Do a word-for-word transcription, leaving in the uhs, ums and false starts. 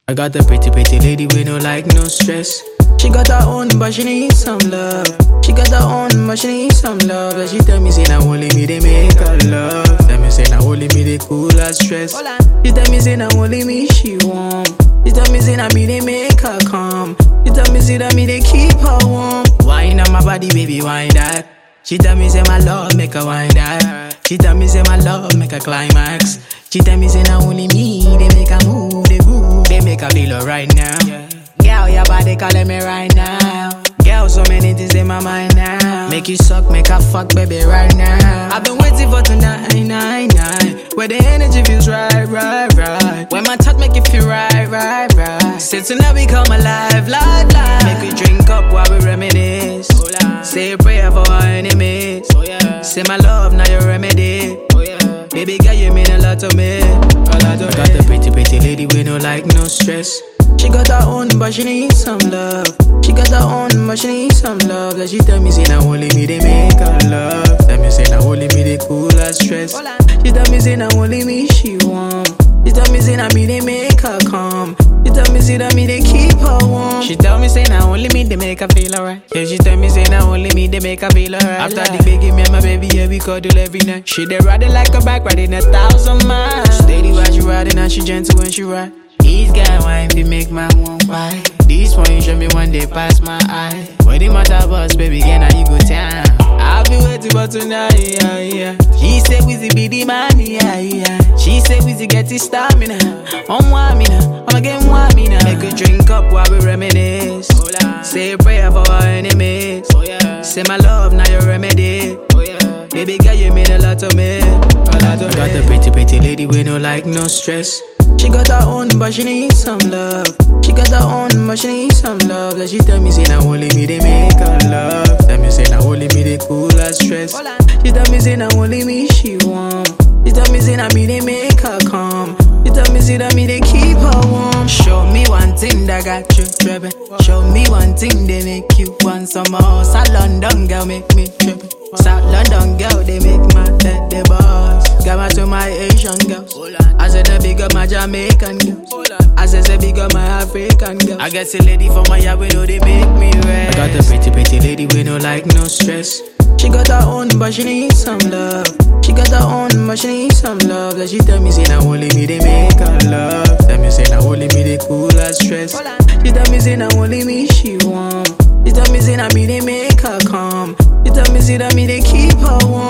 I got a pretty, pretty lady with no like, no stress. She got her own, but she needs some love. She got her own, but she needs some love. And she tell me, say, now only me, they make her love. Tell me, say, now only me, they cool her stress. She tell me, say, now only me, she warm. She tell me, say, now me, they make her calm. She tell me, say, that me, they keep her warm. Wine on my body, baby, wine that. She tell me, say, my love, make her wine that. She tell me, say, my love, make her climax. She tell me, say, now only me, they make her move, they groove, they make her feel alright now. Girl, your body calling me right now. Girl, so many things in my mind now. Make you suck, make her fuck, baby, right now. I've been waiting for tonight, nine, nine. Where the energy feels right, right, right. When my touch make you feel right, right, right. Say tonight we come alive, live, live. Make we drink up while we reminisce. Say a prayer for our enemies. Say my love, now your remedy. Baby girl, you mean a lot to me. A lot to I got the pretty, pretty lady with no like, no stress. She got her own, but she needs some love. She got her own, but she needs some love. And she tell me, say, now only me, they make her love. Tell me, say, now only me, they cool her stress. She tell me, say, now only me, she warm. She tell me, say, now me, they make her calm. She tell me, say, that me, they keep her warm. She tell me, say, now only me, they make her feel alright. Yeah, she tell me, say, now only me, they make her feel alright. After the baby, me and my baby, yeah, we cuddle every night. She they riding like a bike, riding a thousand miles. Steady while she riding, and she gentle when she ride. These guys wine fi make my one why. This one you show me one day pass my eye. When the matter bus, baby, again now you go down. I'll be waiting for tonight, yeah, yeah. She say Wizzy be the man, yeah, yeah. She say Wizzy get his stamina. On one me now, I'm again one me now. Make we drink up while we reminisce. Say a prayer for our enemies. Say my love, now your remedy. Baby girl, you mean a lot to me. A lot to I got the pretty, pretty lady with no like, no stress. She got her own, but she needs some love. She got her own, but she needs some love. And she tell me, say, now only me, they make her love. Tell me, say, now only me, they cool her stress. She tell me, say, now only me, she warm. She tell me, say, now me, they make her calm. She tell me, say, that me, they keep her warm. Show me one thing that got you tripping. Show me one thing they make you want some more. South London girl make me tripping. South London girl, they make my head the boss. Got my to my Asian girls. I said the big up my Jamaican girls. I said the big up my African girls. I guess a lady from my yard, we know they make me rest. I got the pretty, pretty lady with no like, no stress. She got her own, but she needs some love. She got her own, but she needs some love. And she tell me, say, now only me, they make her love. Tell me, say, now only me, they cool her stress. She tell me, say, now only me, she warm. She tell me, say, now me, they make her calm. She tell me, say, that me, they keep her warm.